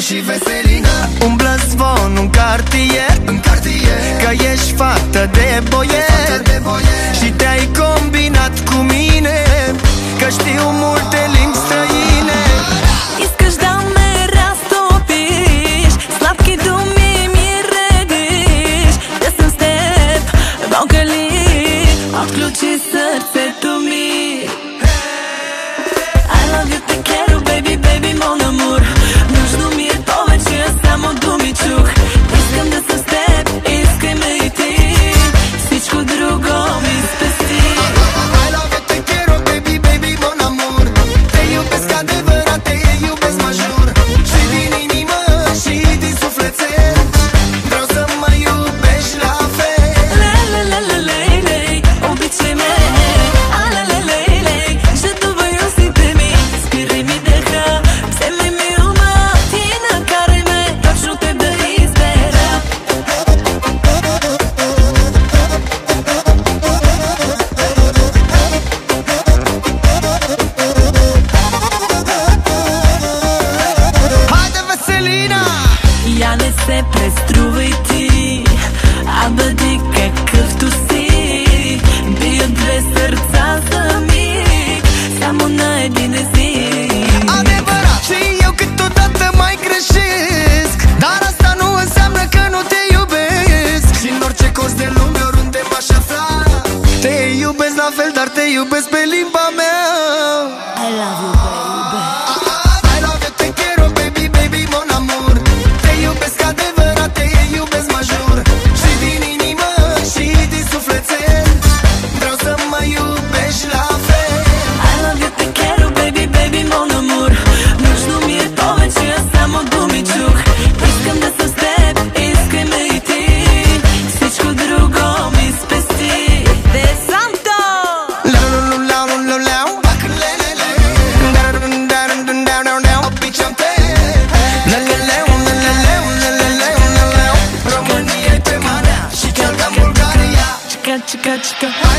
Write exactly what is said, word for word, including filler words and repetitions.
și Veselina. Umblă zvon în cartier, în cartier, că ești fată de boier, de boier. și te-ai combinat cu mine, că știu multe limbi străine. Искаш да ме разтопиш, сладки думи ми редиш. Да съм с теб, болка ли, отключи сърцето ми. I love you, te quiero, baby, baby, mon amour. Нужно ми е повече, а само думи чух. Искам да съм с теб, искай ме и ти. Всичко друго ми спести. I love you, te quiero, baby, baby, mon amour. Te iubesc adevărat, te iubesc major. Și din inimă și din sufletel vreau să mă iubești la fel. La la la la la la, обичай ме. А la la la la, жадувай устните ми, спирай ми дъха, вземи ми ума и накарай ме точно теб да избера. Haide, Veselina! Я не се преструвай ти, а бъди какъвто си. Бият две сърца за миг, само на един език. Adevărat, și eu câteodată mai greșesc, dar asta nu înseamnă că nu te iubesc. Și în orice colț de lume, oriunde m-aș afla, Te iubesc la fel, dar te iubesc pe limba mea. I love you, baby. I love you, te quiero, baby, baby, mon amour. Te iubesc adevărat, te iubesc major. Și din inimă și din sufletel vreau să mă iubești la fel. I love you, te quiero, baby, baby, mon amour. Нужно ми е повече, а само думи чух. Искам да съм с теб, искай ме и ти. Всичко друго ми спести. De Santo! La la la la la la. Bacălelele, Da da da da da da da. piciante, La la la la la la la la la la la. România-i pe marea și chiar ca Bulgaria. Chica, chica, chica.